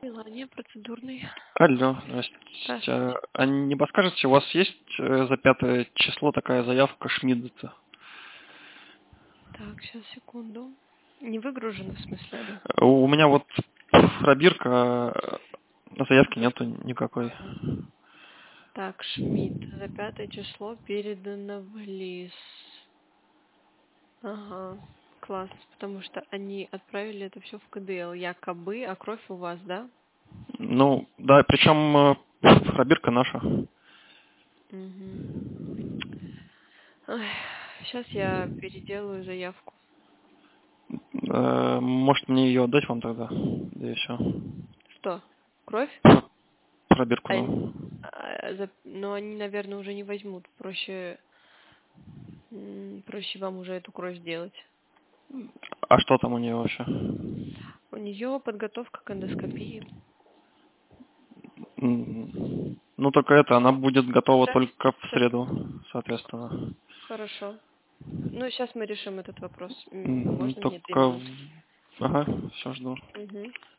Мелания, процедурный. Алло, здрасте. Здравствуйте. А не подскажете, у вас есть за 5 число такая заявка Шмидта? Так, сейчас, секунду. Не выгружено, в смысле, да? У меня вот пробирка, заявки Мгм. нету никакой. Так, Шмидт. За 5 число передано в ЛИС. Ага, класс. Потому что они отправили это все в КДЛ, якобы, а кровь у вас, да? Ну, да, причем пробирка наша. Угу. Сейчас я переделаю заявку. Может мне ее отдать вам тогда? Да и все. Что? Кровь? Пробирку, Ань- ну. Но они, наверное, уже не возьмут. Проще вам уже эту кровь сделать. А что там у нее вообще? У нее подготовка к эндоскопии. Ну, только это, она будет готова Да, только в да. среду, соответственно. Хорошо. Ну, сейчас мы решим этот вопрос. Мгм. Можно мне 2 минуты? Ага, все жду. Угу.